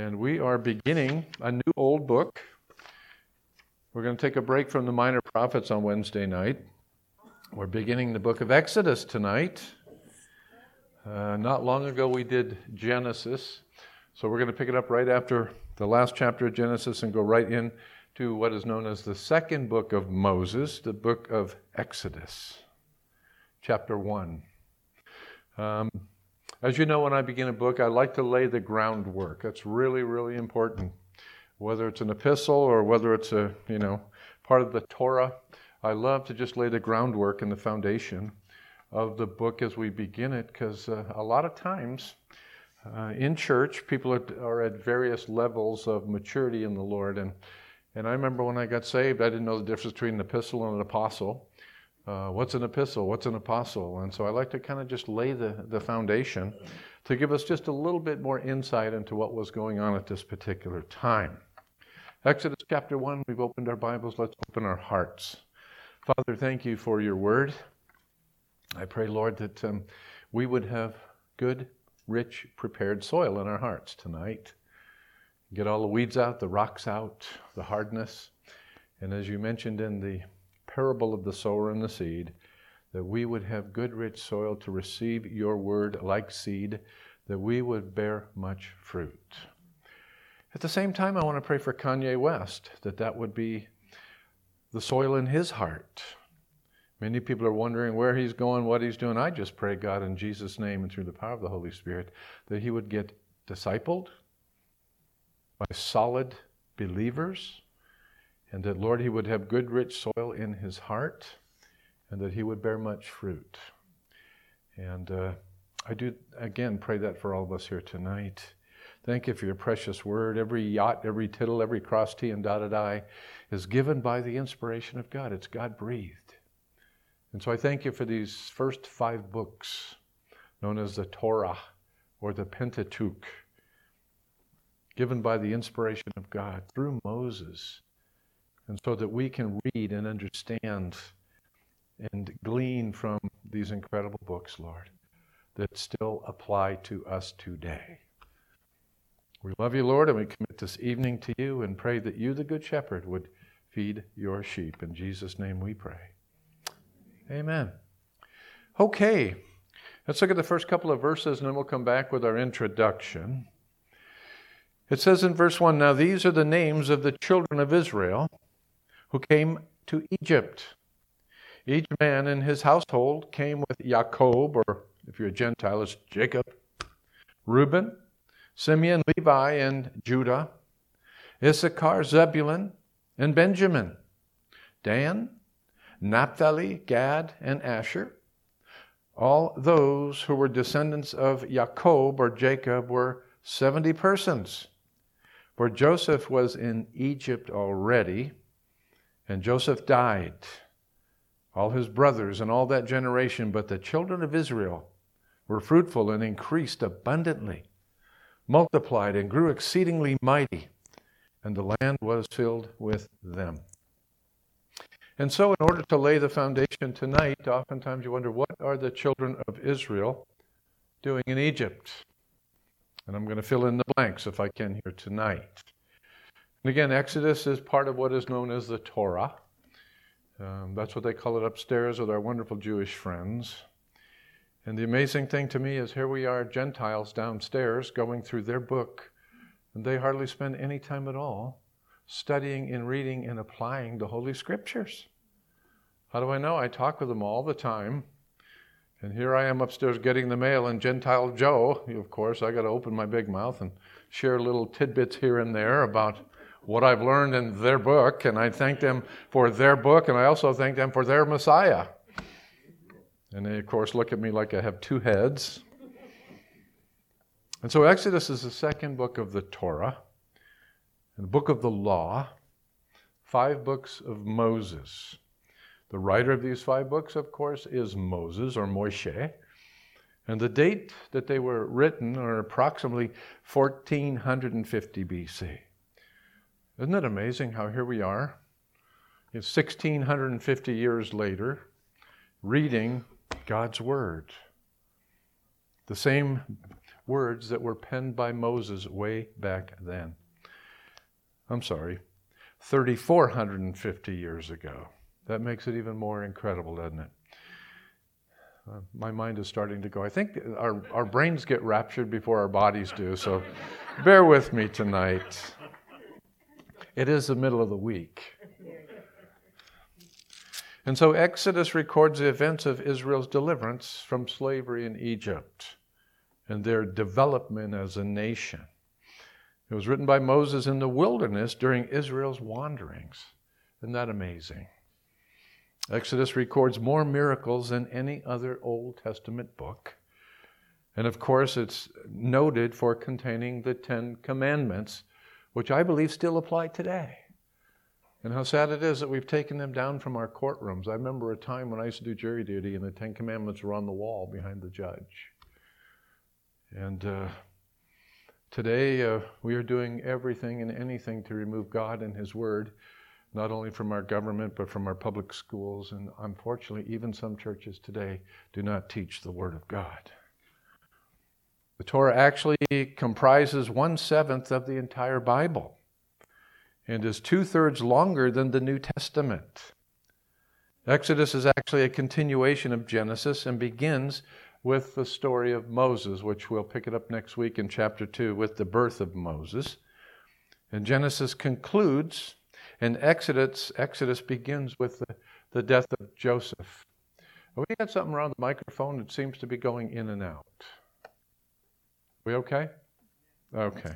And we are beginning a new old book. We're going to take a break from the Minor Prophets on Wednesday night. We're beginning the book of Exodus tonight. Not long ago we did Genesis, so we're going to pick it up right after the last chapter of Genesis and go right into what is known as the second book of Moses, the book of Exodus, chapter 1. As you know, when I begin a book, I like to lay the groundwork. That's really, really important. Whether it's an epistle or whether it's a, part of the Torah, I love to just lay the groundwork and the foundation of the book as we begin it, because a lot of times in church, people are at various levels of maturity in the Lord. And I remember when I got saved, I didn't know the difference between an epistle and an apostle. What's an epistle? What's an apostle? And so I like to kind of just lay the foundation to give us just a little bit more insight into what was going on at this particular time. Exodus chapter 1, we've opened our Bibles. Let's open our hearts. Father, thank you for your word. I pray, Lord, that we would have good, rich, prepared soil in our hearts tonight. Get all the weeds out, the rocks out, the hardness. And as you mentioned in the parable of the sower and the seed, that we would have good, rich soil to receive your word like seed, that we would bear much fruit. At the same time, I want to pray for Kanye West, that would be the soil in his heart. Many people are wondering where he's going, what he's doing. I just pray, God, in Jesus' name and through the power of the Holy Spirit, that he would get discipled by solid believers, and that, Lord, he would have good, rich soil in his heart, and that he would bear much fruit. And I do, again, pray that for all of us here tonight. Thank you for your precious word. Every yot, every tittle, every cross T and dotted I is given by the inspiration of God. It's God-breathed. And so I thank you for these first 5 books, known as the Torah or the Pentateuch, given by the inspiration of God through Moses, and so that we can read and understand and glean from these incredible books, Lord, that still apply to us today. We love you, Lord, and we commit this evening to you and pray that you, the Good Shepherd, would feed your sheep. In Jesus' name we pray. Amen. Okay, let's look at the first couple of verses and then we'll come back with our introduction. It says in verse 1, "Now these are the names of the children of Israel who came to Egypt. Each man in his household came with Jacob, or if you're a Gentile, it's Jacob, Reuben, Simeon, Levi, and Judah, Issachar, Zebulun, and Benjamin, Dan, Naphtali, Gad, and Asher. All those who were descendants of Jacob or Jacob were 70 persons. For Joseph was in Egypt already, and Joseph died, all his brothers and all that generation. But the children of Israel were fruitful and increased abundantly, multiplied and grew exceedingly mighty, and the land was filled with them." And so in order to lay the foundation tonight, oftentimes you wonder, what are the children of Israel doing in Egypt? And I'm going to fill in the blanks if I can here tonight. And again, Exodus is part of what is known as the Torah. That's what they call it upstairs with our wonderful Jewish friends. And the amazing thing to me is here we are, Gentiles downstairs, going through their book, and they hardly spend any time at all studying and reading and applying the Holy Scriptures. How do I know? I talk with them all the time. And here I am upstairs getting the mail, and Gentile Joe, of course, I got to open my big mouth and share little tidbits here and there about what I've learned in their book, and I thank them for their book, and I also thank them for their Messiah. And they, of course, look at me like I have 2 heads. And so Exodus is the second book of the Torah, and the book of the law, 5 books of Moses. The writer of these 5 books, of course, is Moses or Moshe. And the date that they were written are approximately 1450 BC. Isn't it amazing how here we are, 1650 years later, reading God's Word. The same words that were penned by Moses way back then. I'm sorry, 3,450 years ago. That makes it even more incredible, doesn't it? My mind is starting to go. I think our brains get raptured before our bodies do, so bear with me tonight. It is the middle of the week. And so Exodus records the events of Israel's deliverance from slavery in Egypt and their development as a nation. It was written by Moses in the wilderness during Israel's wanderings. Isn't that amazing? Exodus records more miracles than any other Old Testament book. And of course, it's noted for containing the 10 Commandments, which I believe still apply today. And how sad it is that we've taken them down from our courtrooms. I remember a time when I used to do jury duty and the 10 Commandments were on the wall behind the judge. And today we are doing everything and anything to remove God and His Word, not only from our government, but from our public schools. And unfortunately, even some churches today do not teach the Word of God. The Torah actually comprises 1/7 of the entire Bible and is 2/3 longer than the New Testament. Exodus is actually a continuation of Genesis and begins with the story of Moses, which we'll pick it up next week in chapter 2 with the birth of Moses. And Genesis concludes, and Exodus begins with the death of Joseph. We got something around the microphone that seems to be going in and out. We okay? Okay.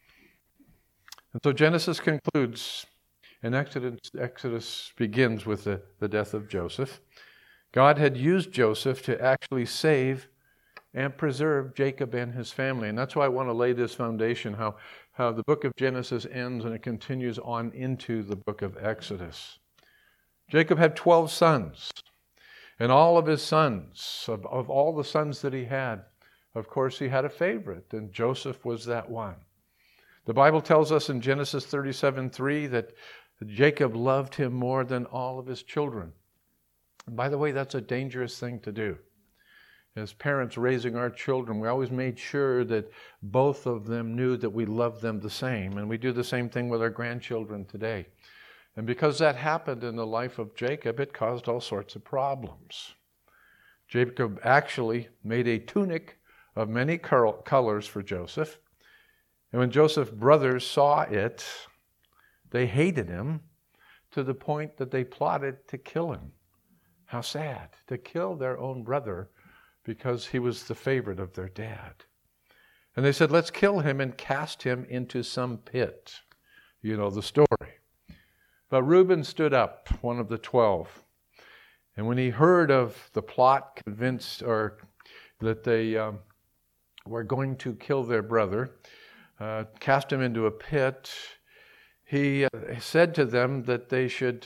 And so Genesis concludes, and Exodus begins with the death of Joseph. God had used Joseph to actually save and preserve Jacob and his family. And that's why I want to lay this foundation, how the book of Genesis ends and it continues on into the book of Exodus. Jacob had 12 sons. And all of his sons, of all the sons that he had, of course he had a favorite, and Joseph was that one. The Bible tells us in Genesis 37:3 that Jacob loved him more than all of his children. And by the way, that's a dangerous thing to do. As parents raising our children, we always made sure that both of them knew that we loved them the same. And we do the same thing with our grandchildren today. And because that happened in the life of Jacob, it caused all sorts of problems. Jacob actually made a tunic of many colors for Joseph. And when Joseph's brothers saw it, they hated him to the point that they plotted to kill him. How sad, to kill their own brother because he was the favorite of their dad. And they said, let's kill him and cast him into some pit. You know the story. But Reuben stood up, one of the 12. And when he heard of the plot, convinced that they were going to kill their brother, cast him into a pit, he said to them that they should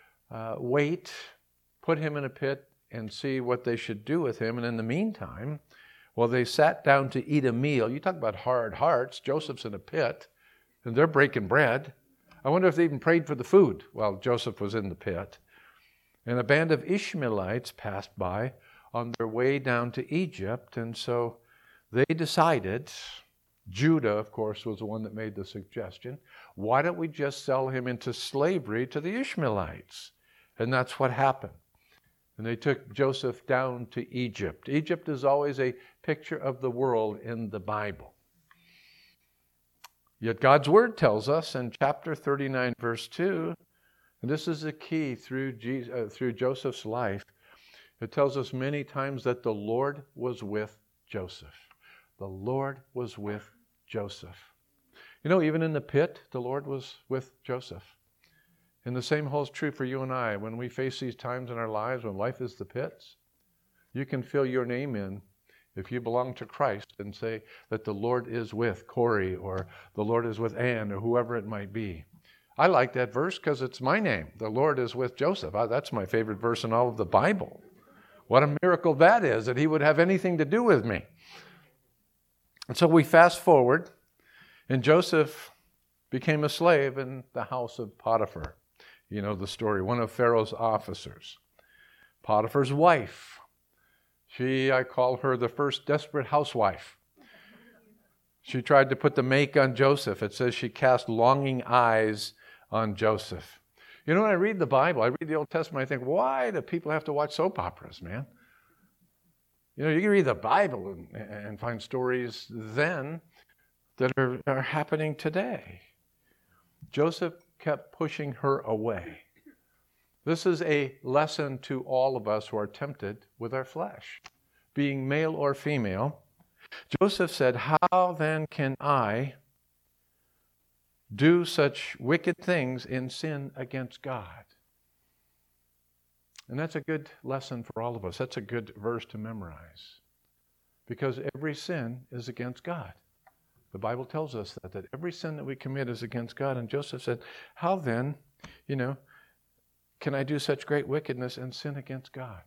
wait, put him in a pit, and see what they should do with him. And in the meantime, while they sat down to eat a meal, you talk about hard hearts, Joseph's in a pit, and they're breaking bread. I wonder if they even prayed for the food while Joseph was in the pit. And a band of Ishmaelites passed by on their way down to Egypt, and so they decided, Judah, of course, was the one that made the suggestion, why don't we just sell him into slavery to the Ishmaelites? And that's what happened. And they took Joseph down to Egypt. Egypt is always a picture of the world in the Bible. Yet God's Word tells us in chapter 39, verse 2, and this is the key through Joseph's life, it tells us many times that the Lord was with Joseph. The Lord was with Joseph. You know, even in the pit, the Lord was with Joseph. And the same holds true for you and I. When we face these times in our lives, when life is the pits, you can fill your name in if you belong to Christ and say that the Lord is with Corey or the Lord is with Ann or whoever it might be. I like that verse because it's my name. The Lord is with Joseph. That's my favorite verse in all of the Bible. What a miracle that is, that he would have anything to do with me. And so we fast forward, and Joseph became a slave in the house of Potiphar. You know the story, one of Pharaoh's officers. Potiphar's wife. I call her the first desperate housewife. She tried to put the make on Joseph. It says she cast longing eyes on Joseph. You know, when I read the Bible, I read the Old Testament, I think, why do people have to watch soap operas, man? You know, you can read the Bible and find stories then that are happening today. Joseph kept pushing her away. This is a lesson to all of us who are tempted with our flesh, being male or female. Joseph said, how then can I do such wicked things and sin against God? And that's a good lesson for all of us. That's a good verse to memorize. Because every sin is against God. The Bible tells us that every sin that we commit is against God. And Joseph said, how then, can I do such great wickedness and sin against God?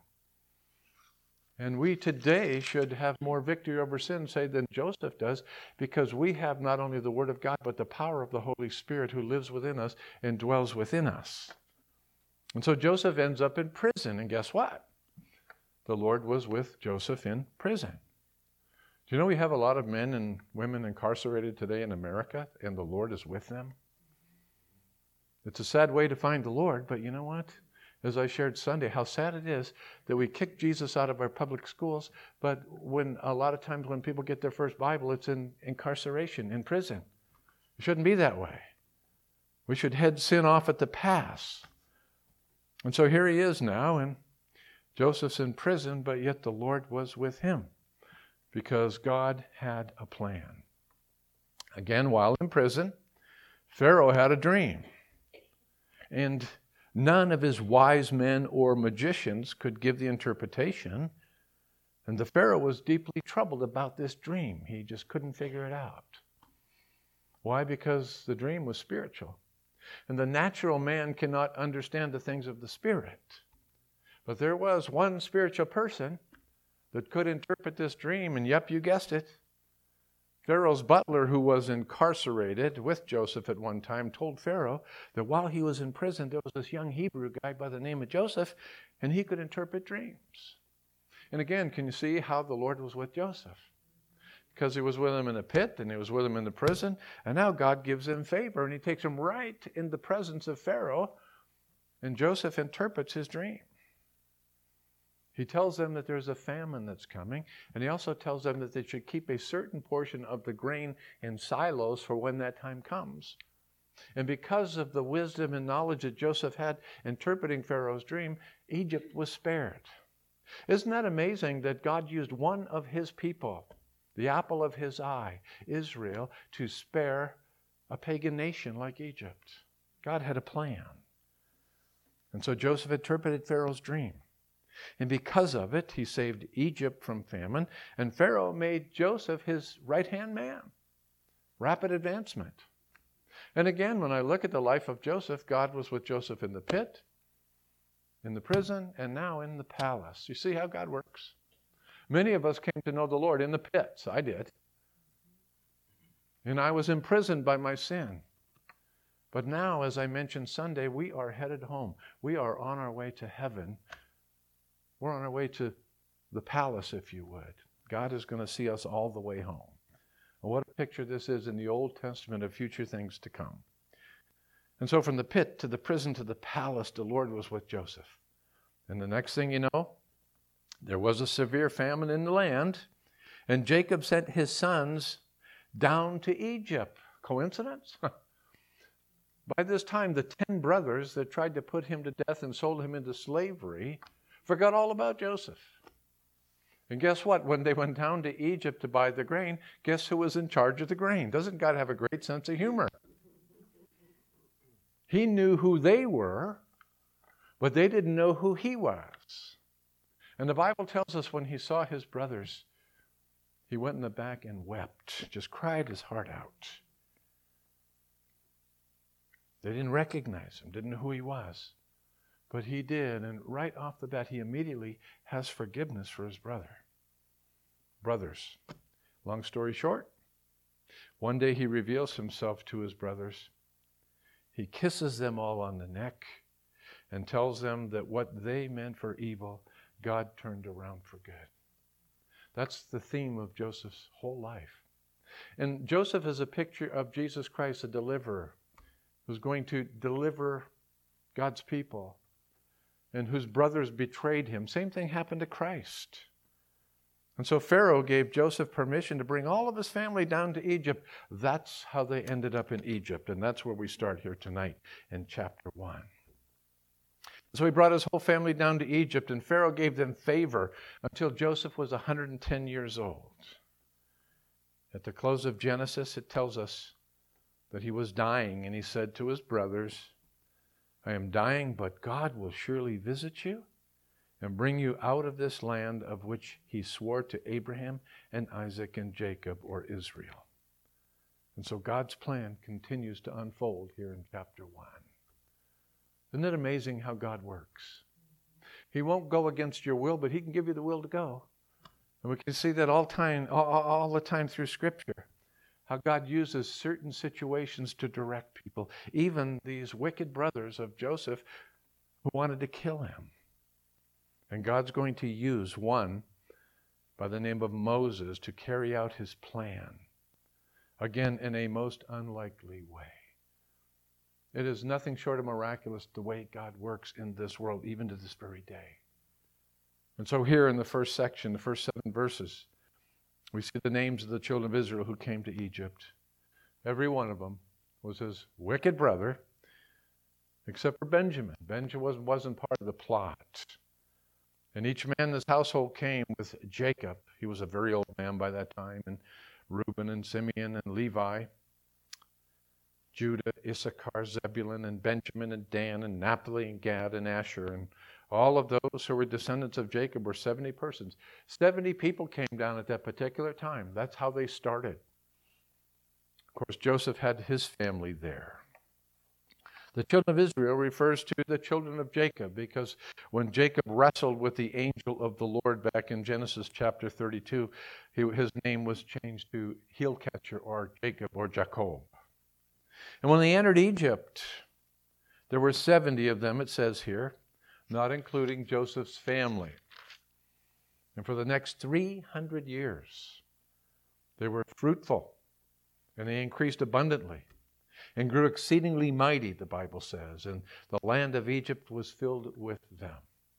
And we today should have more victory over sin, say, than Joseph does, because we have not only the Word of God, but the power of the Holy Spirit who lives within us and dwells within us. And so Joseph ends up in prison, and guess what? The Lord was with Joseph in prison. Do you know we have a lot of men and women incarcerated today in America, and the Lord is with them? It's a sad way to find the Lord, but you know what? As I shared Sunday, how sad it is that we kick Jesus out of our public schools, but a lot of times when people get their first Bible, it's in incarceration, in prison. It shouldn't be that way. We should head sin off at the pass. And so here he is now, and Joseph's in prison, but yet the Lord was with him because God had a plan. Again, while in prison, Pharaoh had a dream. And none of his wise men or magicians could give the interpretation. And the Pharaoh was deeply troubled about this dream. He just couldn't figure it out. Why? Because the dream was spiritual. And the natural man cannot understand the things of the Spirit. But there was one spiritual person that could interpret this dream. And yep, you guessed it. Pharaoh's butler, who was incarcerated with Joseph at one time, told Pharaoh that while he was in prison, there was this young Hebrew guy by the name of Joseph, and he could interpret dreams. And again, can you see how the Lord was with Joseph? Because he was with him in the pit, and he was with him in the prison, and now God gives him favor, and he takes him right in the presence of Pharaoh, and Joseph interprets his dream. He tells them that there's a famine that's coming, and he also tells them that they should keep a certain portion of the grain in silos for when that time comes. And because of the wisdom and knowledge that Joseph had interpreting Pharaoh's dream, Egypt was spared. Isn't that amazing that God used one of his people, the apple of his eye, Israel, to spare a pagan nation like Egypt? God had a plan. And so Joseph interpreted Pharaoh's dream. And because of it, he saved Egypt from famine, and Pharaoh made Joseph his right-hand man. Rapid advancement. And again, when I look at the life of Joseph, God was with Joseph in the pit, in the prison, and now in the palace. You see how God works? Many of us came to know the Lord in the pits. I did. And I was imprisoned by my sin. But now, as I mentioned Sunday, we are headed home. We are on our way to heaven. We're on our way to the palace, if you would. God is going to see us all the way home. And what a picture this is in the Old Testament of future things to come. And so from the pit to the prison to the palace, the Lord was with Joseph. And the next thing you know, there was a severe famine in the land, and Jacob sent his sons down to Egypt. Coincidence? By this time, the 10 brothers that tried to put him to death and sold him into slavery forgot all about Joseph. And guess what? When they went down to Egypt to buy the grain, guess who was in charge of the grain? Doesn't God have a great sense of humor? He knew who they were, but they didn't know who he was. And the Bible tells us when he saw his brothers, he went in the back and wept, just cried his heart out. They didn't recognize him, didn't know who he was. But he did, and right off the bat, he immediately has forgiveness for his brothers. Long story short, one day he reveals himself to his brothers. He kisses them all on the neck and tells them that what they meant for evil, God turned around for good. That's the theme of Joseph's whole life. And Joseph is a picture of Jesus Christ, a deliverer, who's going to deliver God's people and whose brothers betrayed him. Same thing happened to Christ. And so Pharaoh gave Joseph permission to bring all of his family down to Egypt. That's how they ended up in Egypt. And that's where we start here tonight in chapter 1. So he brought his whole family down to Egypt, and Pharaoh gave them favor until Joseph was 110 years old. At the close of Genesis, it tells us that he was dying, and he said to his brothers, I am dying, but God will surely visit you and bring you out of this land of which he swore to Abraham and Isaac and Jacob, or Israel. And so God's plan continues to unfold here in chapter 1. Isn't it amazing how God works? He won't go against your will, but he can give you the will to go. And we can see that all the time through Scripture, how God uses certain situations to direct people, even these wicked brothers of Joseph who wanted to kill him. And God's going to use one by the name of Moses to carry out his plan, again in a most unlikely way. It is nothing short of miraculous the way God works in this world, even to this very day. And so here in the first section, the first 7 verses, we see the names of the children of Israel who came to Egypt. Every one of them was his wicked brother, except for Benjamin. Benjamin wasn't part of the plot. And each man in his household came with Jacob. He was a very old man by that time, and Reuben and Simeon and Levi, Judah, Issachar, Zebulun, and Benjamin, and Dan, and Naphtali, and Gad, and Asher. And all of those who were descendants of Jacob were 70 persons. 70 people came down at that particular time. That's how they started. Of course, Joseph had his family there. The children of Israel refers to the children of Jacob, because when Jacob wrestled with the angel of the Lord back in Genesis chapter 32, his name was changed to heel catcher, or Jacob, or Jacob. And when they entered Egypt, there were 70 of them, it says here, not including Joseph's family. And for the next 300 years, they were fruitful, and they increased abundantly, and grew exceedingly mighty, the Bible says, and the land of Egypt was filled with them.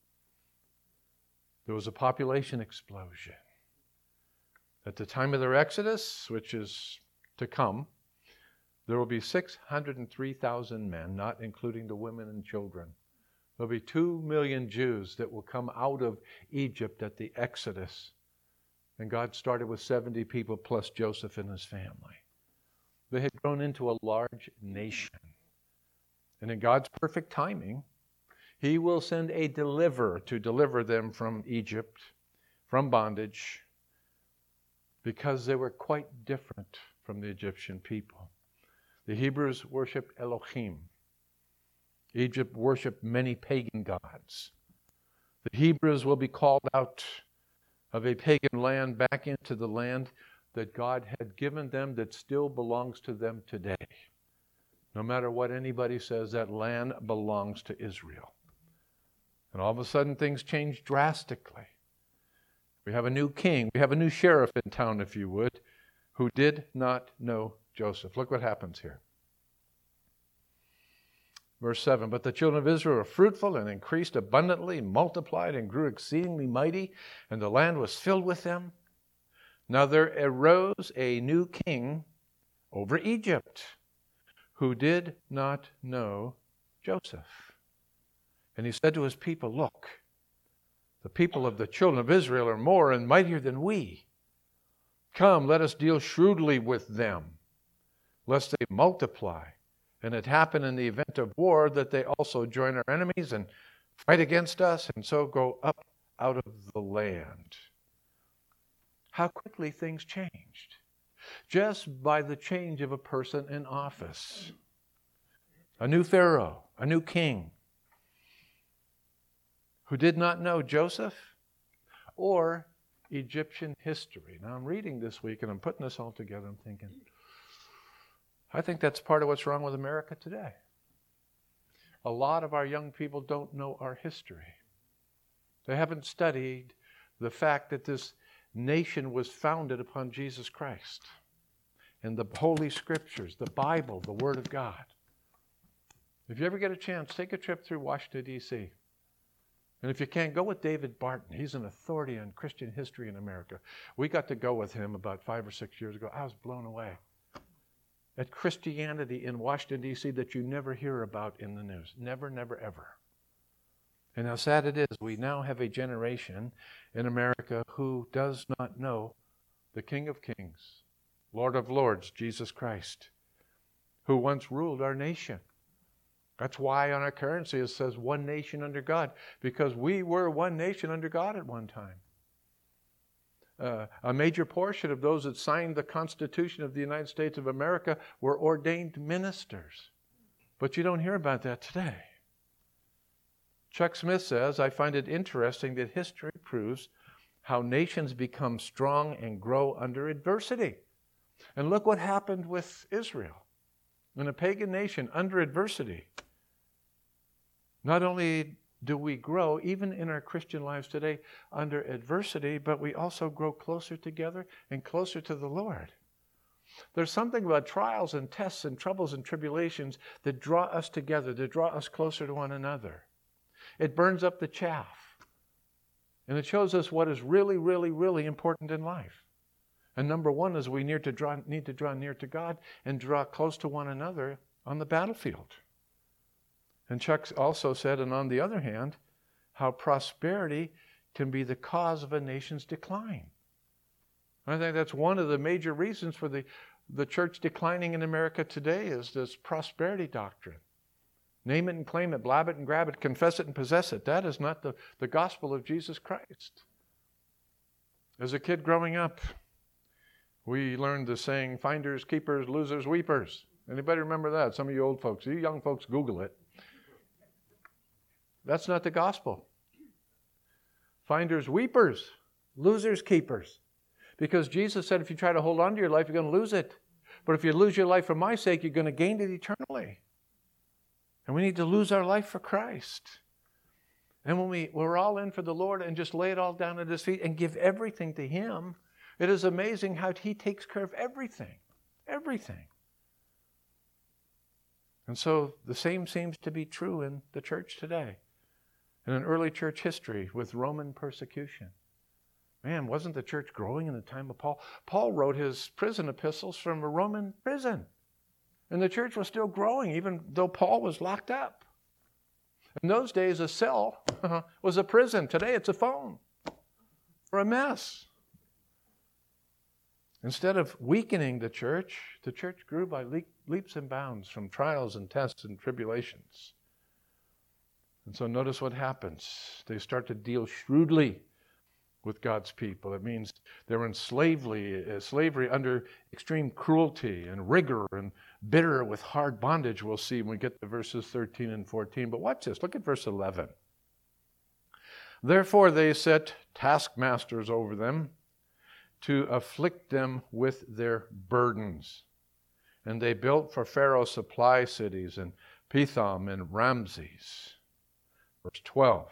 There was a population explosion. At the time of their exodus, which is to come, there will be 603,000 men, not including the women and children. There will be 2 million Jews that will come out of Egypt at the Exodus. And God started with 70 people plus Joseph and his family. They had grown into a large nation. And in God's perfect timing, he will send a deliverer to deliver them from Egypt, from bondage, because they were quite different from the Egyptian people. The Hebrews worshiped Elohim. Egypt worshiped many pagan gods. The Hebrews will be called out of a pagan land back into the land that God had given them, that still belongs to them today. No matter what anybody says, that land belongs to Israel. And all of a sudden things change drastically. We have a new king. We have a new sheriff in town, if you would, who did not know Joseph. Look what happens here. Verse 7, but the children of Israel were fruitful and increased abundantly, and multiplied and grew exceedingly mighty, and the land was filled with them. Now there arose a new king over Egypt, who did not know Joseph. And he said to his people, look, the people of the children of Israel are more and mightier than we. Come, let us deal shrewdly with them, lest they multiply. And it happened in the event of war that they also join our enemies and fight against us, and so go up out of the land. How quickly things changed, just by the change of a person in office. A new Pharaoh, a new king, who did not know Joseph or Egyptian history. Now I'm reading this week and I'm putting this all together. I'm thinking, I think that's part of what's wrong with America today. A lot of our young people don't know our history. They haven't studied the fact that this nation was founded upon Jesus Christ. and the Holy Scriptures, the Bible, the Word of God. If you ever get a chance, take a trip through Washington, D.C. And if you can't, go with David Barton. He's an authority on Christian history in America. We got to go with him about 5 or 6 years ago. I was blown away at Christianity in Washington, D.C. that you never hear about in the news. Never, never, ever. And how sad it is, we now have a generation in America who does not know the King of Kings, Lord of Lords, Jesus Christ, who once ruled our nation. That's why on our currency it says one nation under God, because we were one nation under God at one time. A major portion of those that signed the Constitution of the United States of America were ordained ministers. But you don't hear about that today. Chuck Smith says, I find it interesting that history proves how nations become strong and grow under adversity. And look what happened with Israel. In a pagan nation, under adversity, not only do we grow, even in our Christian lives today, under adversity, but we also grow closer together and closer to the Lord. There's something about trials and tests and troubles and tribulations that draw us together, that draw us closer to one another. It burns up the chaff. And it shows us what is really, really, really important in life. And number one is we need to draw near to God and draw close to one another on the battlefield. And Chuck also said, and on the other hand, how prosperity can be the cause of a nation's decline. I think that's one of the major reasons for the church declining in America today is this prosperity doctrine. Name it and claim it, blab it and grab it, confess it and possess it. That is not the gospel of Jesus Christ. As a kid growing up, we learned the saying, finders, keepers, losers, weepers. Anybody remember that? Some of you old folks, you young folks, Google it. That's not the gospel. Finders, weepers, losers, keepers. Because Jesus said if you try to hold on to your life, you're going to lose it. But if you lose your life for my sake, you're going to gain it eternally. And we need to lose our life for Christ. And when we're all in for the Lord and just lay it all down at His feet and give everything to Him, it is amazing how He takes care of everything. Everything. And so the same seems to be true in the church today. And in early church history with Roman persecution. Man, wasn't the church growing in the time of Paul? Paul wrote his prison epistles from a Roman prison. And the church was still growing even though Paul was locked up. In those days, a cell was a prison. Today, it's a phone or a mess. Instead of weakening the church grew by leaps and bounds from trials and tests and tribulations. And so notice what happens. They start to deal shrewdly with God's people. It means they're in slavery under extreme cruelty and rigor and bitter with hard bondage, we'll see when we get to verses 13 and 14. But watch this. Look at verse 11. Therefore they set taskmasters over them to afflict them with their burdens. And they built for Pharaoh supply cities in Pithom and Ramses. Verse 12.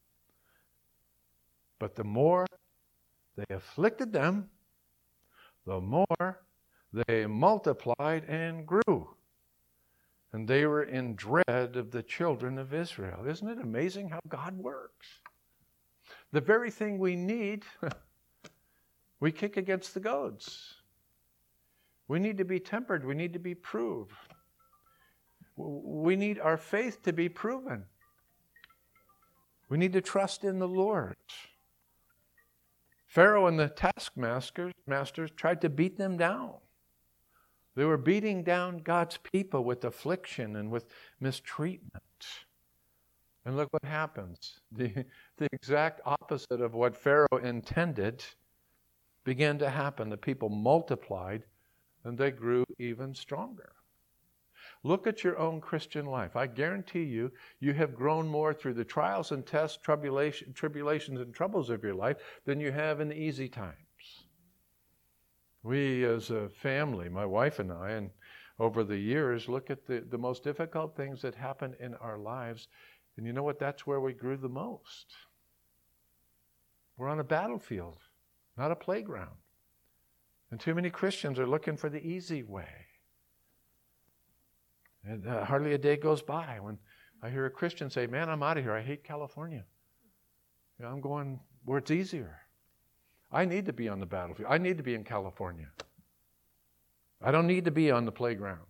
But the more they afflicted them, the more they multiplied and grew. And they were in dread of the children of Israel. Isn't it amazing how God works? The very thing we need, we kick against the goads. We need to be tempered. We need to be proved. We need our faith to be proven. We need to trust in the Lord. Pharaoh and the taskmasters tried to beat them down. They were beating down God's people with affliction and with mistreatment. And look what happens. The exact opposite of what Pharaoh intended began to happen. The people multiplied and they grew even stronger. Look at your own Christian life. I guarantee you, you have grown more through the trials and tests, tribulations and troubles of your life than you have in the easy times. We as a family, my wife and I, and over the years, look at the most difficult things that happen in our lives. And you know what? That's where we grew the most. We're on a battlefield, not a playground. And too many Christians are looking for the easy way. And hardly a day goes by when I hear a Christian say, man, I'm out of here. I hate California. You know, I'm going where it's easier. I need to be on the battlefield. I need to be in California. I don't need to be on the playground.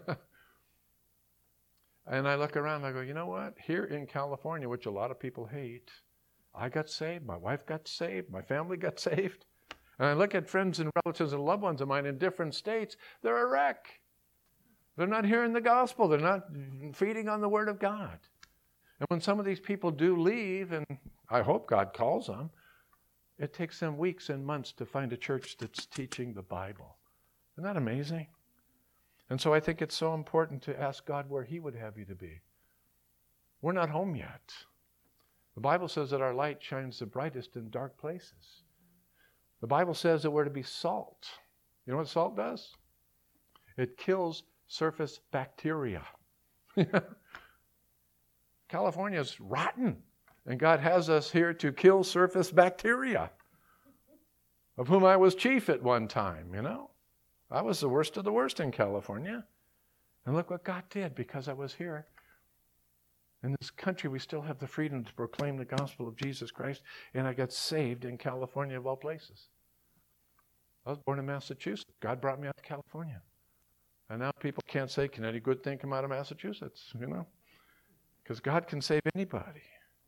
And I look around and I go, you know what? Here in California, which a lot of people hate, I got saved, my wife got saved, my family got saved. And I look at friends and relatives and loved ones of mine in different states, they're a wreck. They're not hearing the gospel. They're not feeding on the Word of God. And when some of these people do leave, and I hope God calls them, it takes them weeks and months to find a church that's teaching the Bible. Isn't that amazing? And so I think it's so important to ask God where He would have you to be. We're not home yet. The Bible says that our light shines the brightest in dark places. The Bible says that we're to be salt. You know what salt does? It kills surface bacteria. California's rotten, and God has us here to kill surface bacteria, of whom I was chief at one time, you know. I was the worst of the worst in California. And look what God did because I was here. In this country, we still have the freedom to proclaim the gospel of Jesus Christ, and I got saved in California of all places. I was born in Massachusetts. God brought me out to California. And now people can't say, can any good thing come out of Massachusetts, you know? Because God can save anybody.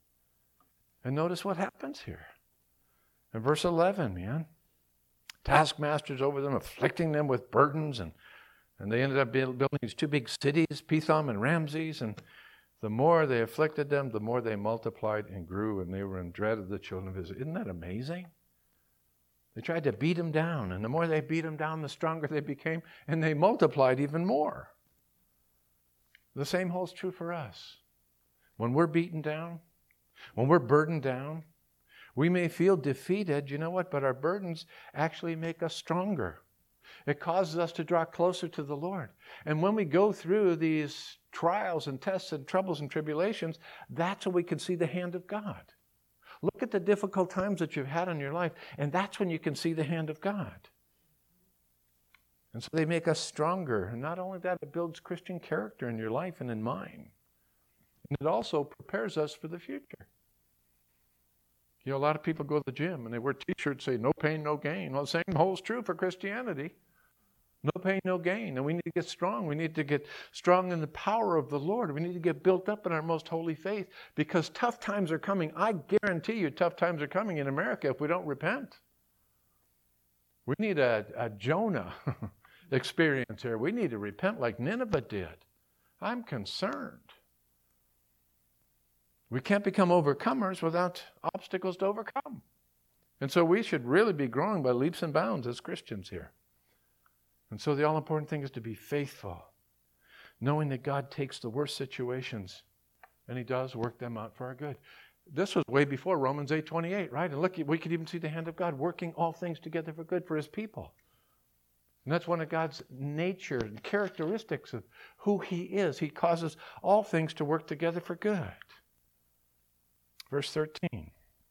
And notice what happens here. In verse 11, man. Taskmasters over them, afflicting them with burdens, and they ended up building these two big cities, Pithom and Ramses, and the more they afflicted them, the more they multiplied and grew, and they were in dread of the children of Israel. Isn't that amazing? They tried to beat them down, and the more they beat them down, the stronger they became, and they multiplied even more. The same holds true for us. When we're beaten down, when we're burdened down, we may feel defeated, you know what, but our burdens actually make us stronger. It causes us to draw closer to the Lord. And when we go through these trials and tests and troubles and tribulations, that's when we can see the hand of God. Look at the difficult times that you've had in your life, and that's when you can see the hand of God. And so they make us stronger. And not only that, it builds Christian character in your life and in mine. And it also prepares us for the future. You know, a lot of people go to the gym and they wear t-shirts saying, no pain, no gain. Well, the same holds true for Christianity. No pain, no gain. And we need to get strong. We need to get strong in the power of the Lord. We need to get built up in our most holy faith because tough times are coming. I guarantee you tough times are coming in America if we don't repent. We need a Jonah experience here. We need to repent like Nineveh did. I'm concerned. We can't become overcomers without obstacles to overcome. And so we should really be growing by leaps and bounds as Christians here. And so the all-important thing is to be faithful, knowing that God takes the worst situations and He does work them out for our good. This was way before Romans 8:28, right? And look, we could even see the hand of God working all things together for good for His people. And that's one of God's nature and characteristics of who He is. He causes all things to work together for good. Verse 13.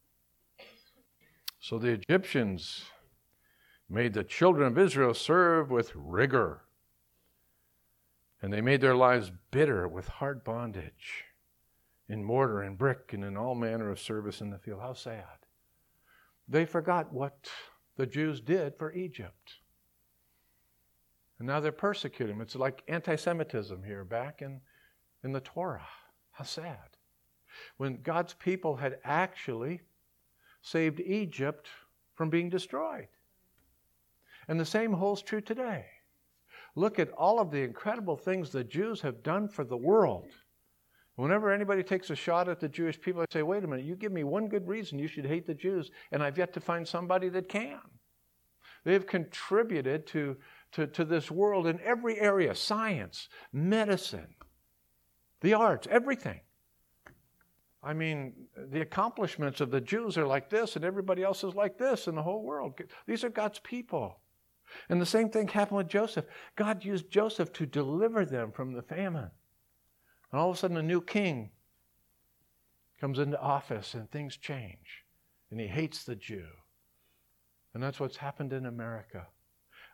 So the Egyptians made the children of Israel serve with rigor, and they made their lives bitter with hard bondage, in mortar and brick and in all manner of service in the field. How sad. They forgot what the Jews did for Egypt. And now they're persecuting them. It's like anti-Semitism here back in the Torah. How sad. When God's people had actually saved Egypt from being destroyed. And the same holds true today. Look at all of the incredible things the Jews have done for the world. Whenever anybody takes a shot at the Jewish people, I say, wait a minute, you give me one good reason you should hate the Jews, and I've yet to find somebody that can. They have contributed to this world in every area, science, medicine, the arts, everything. I mean, the accomplishments of the Jews are like this, and everybody else is like this in the whole world. These are God's people. And the same thing happened with Joseph. God used Joseph to deliver them from the famine. And all of a sudden, a new king comes into office, and things change. And he hates the Jew. And that's what's happened in America.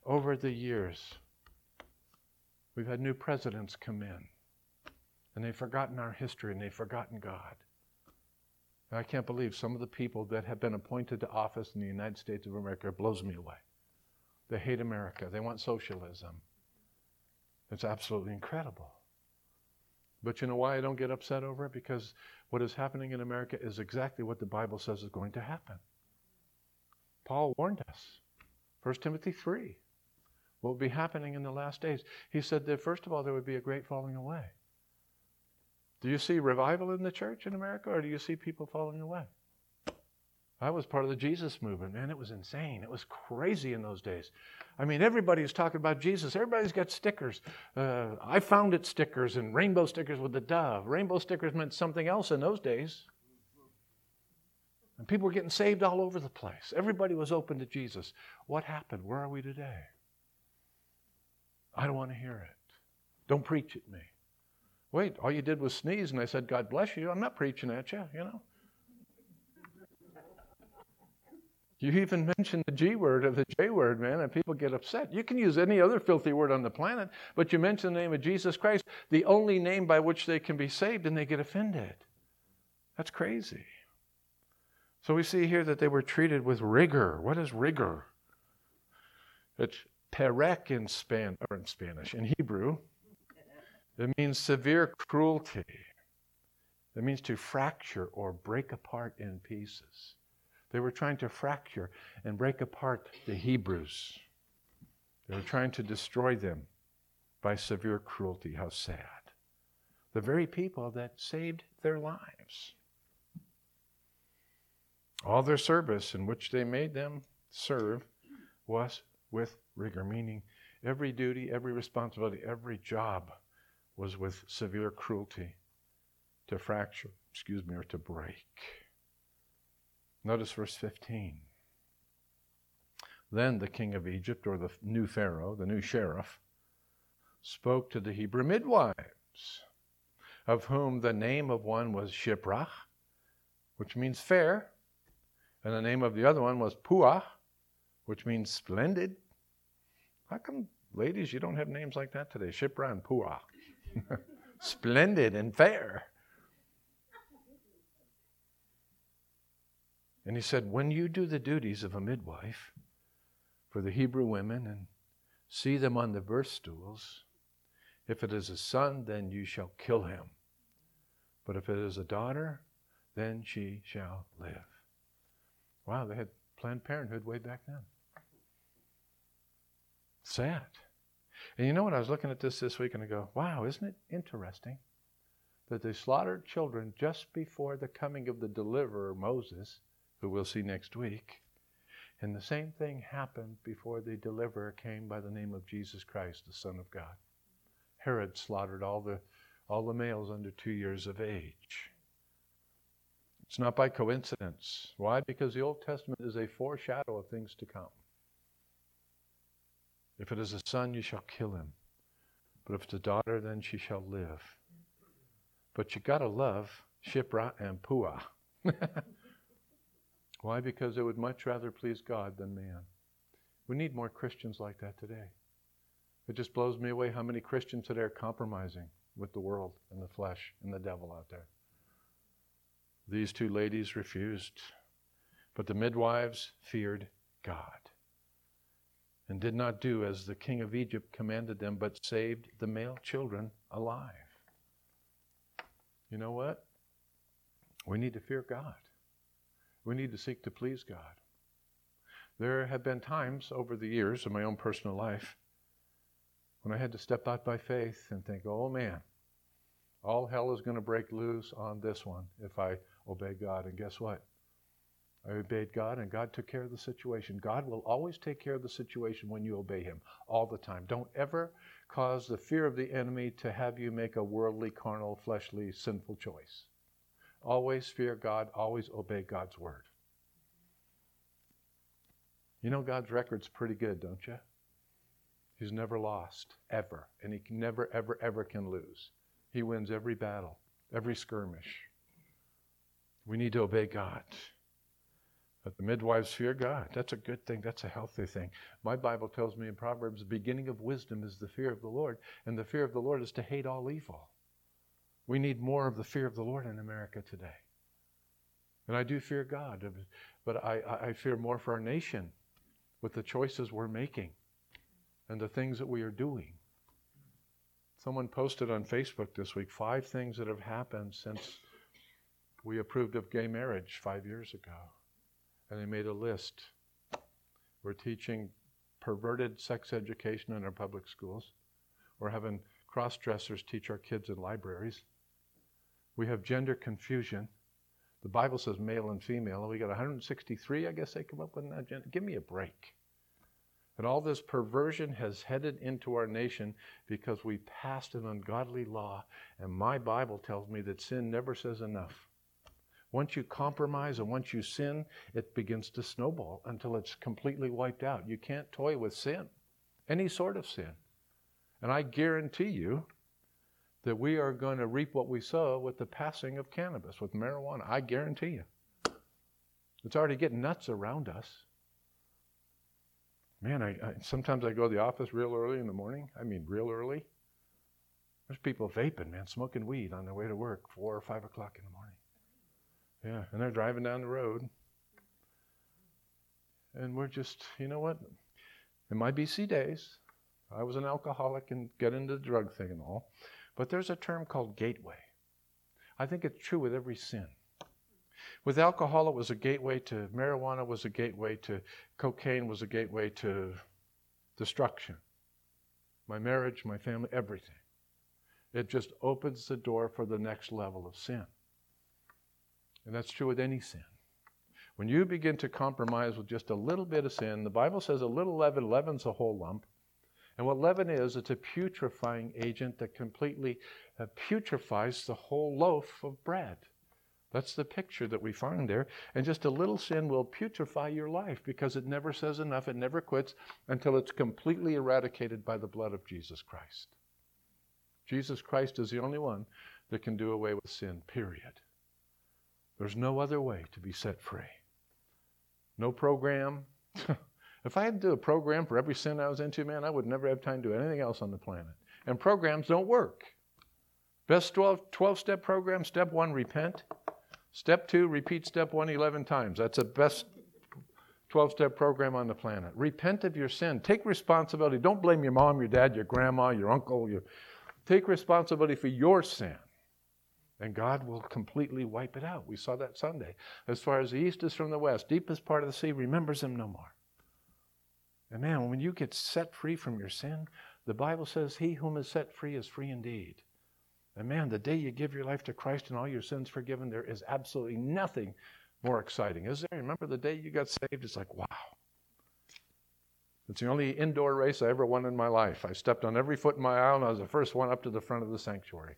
over the years, we've had new presidents come in, and they've forgotten our history, and they've forgotten God. And I can't believe some of the people that have been appointed to office in the United States of America. It blows me away. They hate America. They want socialism. It's absolutely incredible. But you know why I don't get upset over it? Because what is happening in America is exactly what the Bible says is going to happen. Paul warned us. 1 Timothy 3. What will be happening in the last days? He said that first of all, there would be a great falling away. Do you see revival in the church in America, or do you see people falling away? I was part of the Jesus movement. Man, it was insane. It was crazy in those days. I mean, everybody's talking about Jesus. Everybody's got stickers. I found it stickers and rainbow stickers with the dove. Rainbow stickers meant something else in those days. And people were getting saved all over the place. Everybody was open to Jesus. What happened? Where are we today? I don't want to hear it. Don't preach at me. Wait, all you did was sneeze and I said, God bless you. I'm not preaching at you, you know. You even mentioned the G word or the J word, man, and people get upset. You can use any other filthy word on the planet, but you mention the name of Jesus Christ, the only name by which they can be saved, and they get offended. That's crazy. So we see here that they were treated with rigor. What is rigor? It's perek in Spanish. In Hebrew, it means severe cruelty. It means to fracture or break apart in pieces. They were trying to fracture and break apart the Hebrews. They were trying to destroy them by severe cruelty. How sad. The very people that saved their lives. All their service in which they made them serve was with rigor, meaning every duty, every responsibility, every job was with severe cruelty to fracture, or to break. Notice verse 15. Then the king of Egypt, or the new Pharaoh, the new sheriff, spoke to the Hebrew midwives, of whom the name of one was Shiprach, which means fair, and the name of the other one was Puah, which means splendid. How come, ladies, you don't have names like that today? Shipra and Puah. Splendid and fair. And he said, when you do the duties of a midwife for the Hebrew women and see them on the birth stools, if it is a son, then you shall kill him. But if it is a daughter, then she shall live. Wow, they had Planned Parenthood way back then. Sad. And you know what? I was looking at this week and I go, wow, isn't it interesting that they slaughtered children just before the coming of the deliverer, Moses, who we'll see next week. And the same thing happened before the deliverer came by the name of Jesus Christ, the Son of God. Herod slaughtered all the males under 2 years of age. It's not by coincidence. Why? Because the Old Testament is a foreshadow of things to come. If it is a son, you shall kill him. But if it's a daughter, then she shall live. But you got to love Shipra and Puah. Why? Because they would much rather please God than man. We need more Christians like that today. It just blows me away how many Christians today are compromising with the world and the flesh and the devil out there. These two ladies refused, but the midwives feared God and did not do as the king of Egypt commanded them, but saved the male children alive. You know what? We need to fear God. We need to seek to please God. There have been times over the years in my own personal life when I had to step out by faith and think, oh man, all hell is going to break loose on this one if I obey God. And guess what? I obeyed God and God took care of the situation. God will always take care of the situation when you obey Him, all the time. Don't ever cause the fear of the enemy to have you make a worldly, carnal, fleshly, sinful choice. Always fear God, always obey God's word. You know God's record's pretty good, don't you? He's never lost, ever. And He never, ever, ever can lose. He wins every battle, every skirmish. We need to obey God. But the midwives fear God. That's a good thing. That's a healthy thing. My Bible tells me in Proverbs, the beginning of wisdom is the fear of the Lord, and the fear of the Lord is to hate all evil. We need more of the fear of the Lord in America today. And I do fear God, but I fear more for our nation with the choices we're making and the things that we are doing. Someone posted on Facebook this week 5 things that have happened since we approved of gay marriage 5 years ago. And they made a list. We're teaching perverted sex education in our public schools. We're having cross-dressers teach our kids in libraries. We have gender confusion. The Bible says male and female, and we got 163, I guess they come up with that gender. Give me a break. And all this perversion has headed into our nation because we passed an ungodly law, and my Bible tells me that sin never says enough. Once you compromise and once you sin, it begins to snowball until it's completely wiped out. You can't toy with sin, any sort of sin. And I guarantee you that we are going to reap what we sow with the passing of cannabis, with marijuana. I guarantee you. It's already getting nuts around us. Man, sometimes I go to the office real early in the morning. I mean, real early. There's people vaping, man, smoking weed on their way to work, 4 or 5 o'clock in the morning. Yeah, and they're driving down the road. And we're just, you know what? In my BC days, I was an alcoholic and got into the drug thing and all. But there's a term called gateway. I think it's true with every sin. With alcohol, it was a gateway to marijuana, was a gateway to cocaine, was a gateway to destruction. My marriage, my family, everything. It just opens the door for the next level of sin. And that's true with any sin. When you begin to compromise with just a little bit of sin, the Bible says a little leaven leavens a whole lump. And what leaven is, it's a putrefying agent that completely putrefies the whole loaf of bread. That's the picture that we find there. And just a little sin will putrefy your life because it never says enough, it never quits until it's completely eradicated by the blood of Jesus Christ. Jesus Christ is the only one that can do away with sin, period. There's no other way to be set free. No program. If I had to do a program for every sin I was into, man, I would never have time to do anything else on the planet. And programs don't work. Best 12-step program, step 1, repent. Step 2, repeat step 1 11 times. That's the best 12-step program on the planet. Repent of your sin. Take responsibility. Don't blame your mom, your dad, your grandma, your uncle. Take responsibility for your sin. And God will completely wipe it out. We saw that Sunday. As far as the east is from the west, deepest part of the sea remembers them no more. And man, when you get set free from your sin, the Bible says, he whom is set free is free indeed. And man, the day you give your life to Christ and all your sins forgiven, there is absolutely nothing more exciting, is there? Remember the day you got saved? It's like, wow. It's the only indoor race I ever won in my life. I stepped on every foot in my aisle, and I was the first one up to the front of the sanctuary.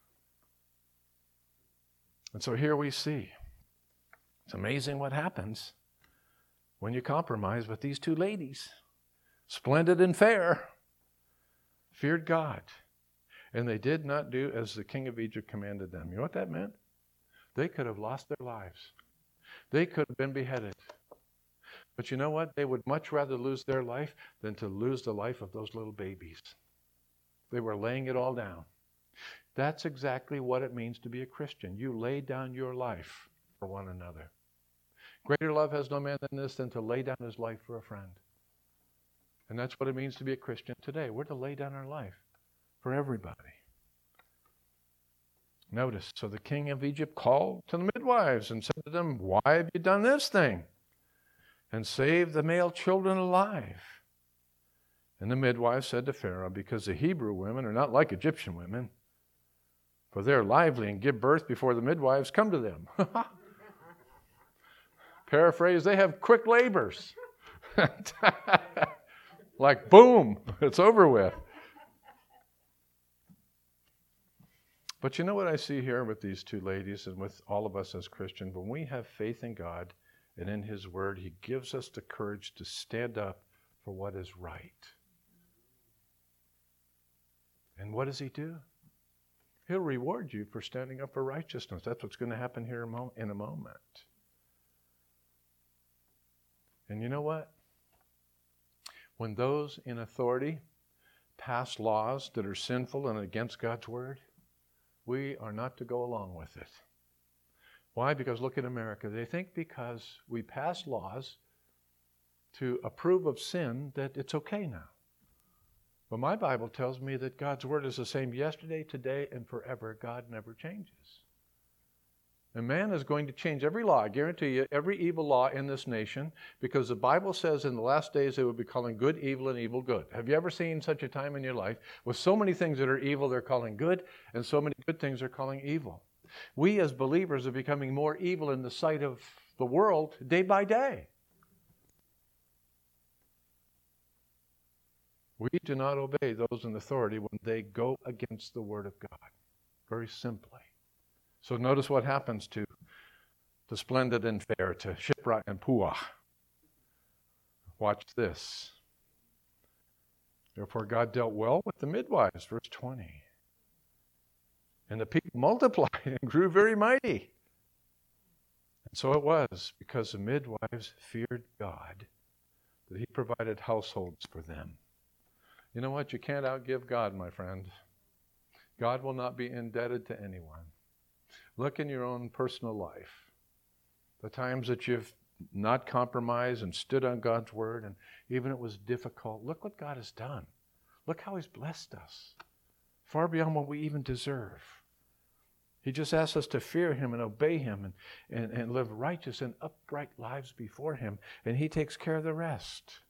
And so here we see, it's amazing what happens when you compromise with these 2 ladies. Splendid and fair, feared God. And they did not do as the king of Egypt commanded them. You know what that meant? They could have lost their lives. They could have been beheaded. But you know what? They would much rather lose their life than to lose the life of those little babies. They were laying it all down. That's exactly what it means to be a Christian. You lay down your life for one another. Greater love has no man than this, than to lay down his life for a friend. And that's what it means to be a Christian today. We're to lay down our life for everybody. Notice, so the king of Egypt called to the midwives and said to them, why have you done this thing? And saved the male children alive. And the midwives said to Pharaoh, because the Hebrew women are not like Egyptian women, for they are lively and give birth before the midwives come to them. Paraphrase, they have quick labors. Like, boom, it's over with. But you know what I see here with these 2 ladies and with all of us as Christians? When we have faith in God and in His Word, He gives us the courage to stand up for what is right. And what does He do? He'll reward you for standing up for righteousness. That's what's going to happen here in a moment. And you know what? When those in authority pass laws that are sinful and against God's word, we are not to go along with it. Why? Because look at America. They think because we pass laws to approve of sin that it's okay now. But my Bible tells me that God's word is the same yesterday, today, and forever. God never changes. And man is going to change every law, I guarantee you, every evil law in this nation, because the Bible says in the last days they will be calling good evil and evil good. Have you ever seen such a time in your life with so many things that are evil they're calling good, and so many good things they're calling evil? We as believers are becoming more evil in the sight of the world day by day. We do not obey those in authority when they go against the word of God. Very simply. So notice what happens to the splendid and fair, to Shipra and Puah. Watch this. Therefore God dealt well with the midwives, verse 20. And the people multiplied and grew very mighty. And so it was, because the midwives feared God, that he provided households for them. You know what? You can't outgive God, my friend. God will not be indebted to anyone. Look in your own personal life. The times that you've not compromised and stood on God's word, and even it was difficult. Look what God has done. Look how he's blessed us. Far beyond what we even deserve. He just asks us to fear him and obey him and live righteous and upright lives before him. And he takes care of the rest.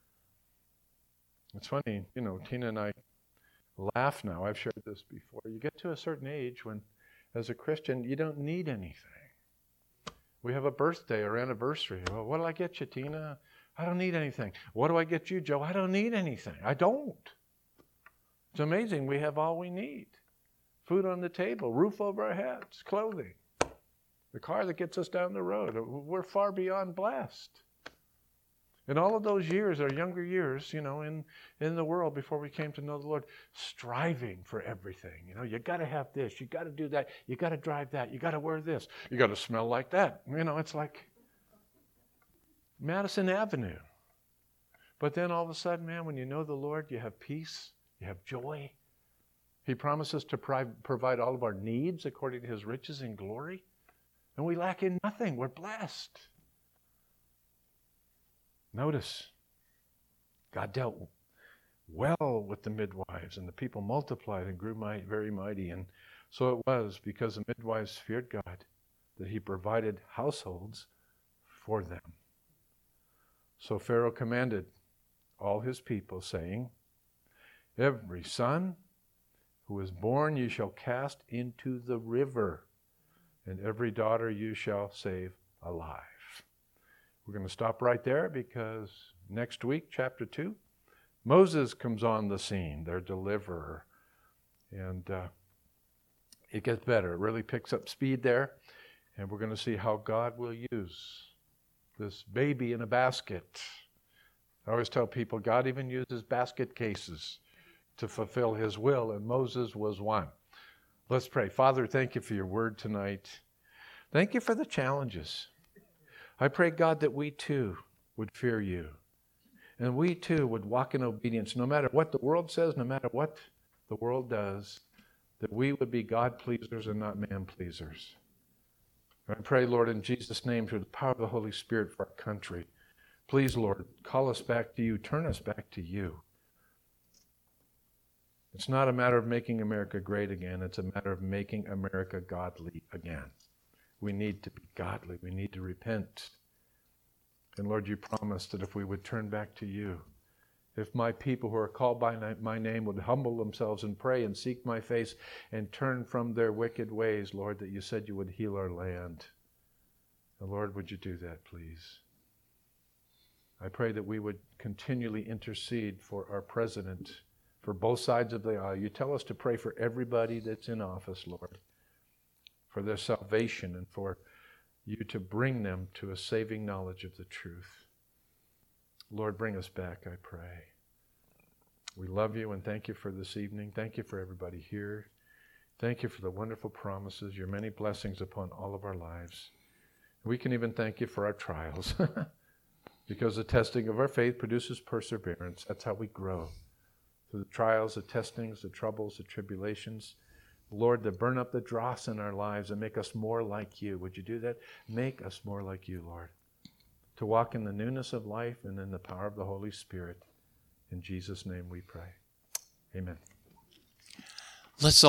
It's funny, Tina and I laugh now. I've shared this before. You get to a certain age when, as a Christian, you don't need anything. We have a birthday or anniversary. Well, what do I get you, Tina? I don't need anything. What do I get you, Joe? I don't need anything. I don't. It's amazing. We have all we need. Food on the table, roof over our heads, clothing, the car that gets us down the road. We're far beyond blessed. In all of those years, our younger years, in the world before we came to know the Lord, striving for everything. You got to have this, you got to do that, you got to drive that, you got to wear this, you got to smell like that. It's like Madison Avenue. But then all of a sudden, man, when you know the Lord, you have peace, you have joy. He promises to provide all of our needs according to his riches and glory. And we lack in nothing. We're blessed. Notice, God dealt well with the midwives, and the people multiplied and grew very mighty. And so it was, because the midwives feared God, that he provided households for them. So Pharaoh commanded all his people, saying, every son who is born you shall cast into the river, and every daughter you shall save alive. We're going to stop right there, because next week, chapter 2, Moses comes on the scene, their deliverer. And it gets better. It really picks up speed there. And we're going to see how God will use this baby in a basket. I always tell people God even uses basket cases to fulfill his will, and Moses was one. Let's pray. Father, thank you for your word tonight. Thank you for the challenges. I pray, God, that we too would fear you. And we too would walk in obedience, no matter what the world says, no matter what the world does, that we would be God pleasers and not man pleasers. I pray, Lord, in Jesus' name, through the power of the Holy Spirit for our country, please, Lord, call us back to you, turn us back to you. It's not a matter of making America great again, it's a matter of making America godly again. We need to be godly. We need to repent. And Lord, you promised that if we would turn back to you, if my people who are called by my name would humble themselves and pray and seek my face and turn from their wicked ways, Lord, that you said you would heal our land. And Lord, would you do that, please? I pray that we would continually intercede for our president, for both sides of the aisle. You tell us to pray for everybody that's in office, Lord, for their salvation and for you to bring them to a saving knowledge of the truth. Lord, bring us back, I pray. We love you and thank you for this evening. Thank you for everybody here. Thank you for the wonderful promises, your many blessings upon all of our lives. We can even thank you for our trials. Because the testing of our faith produces perseverance. That's how we grow. Through the trials, the testings, the troubles, the tribulations. Lord, to burn up the dross in our lives and make us more like you. Would you do that? Make us more like you, Lord. To walk in the newness of life and in the power of the Holy Spirit. In Jesus' name we pray. Amen. Let's all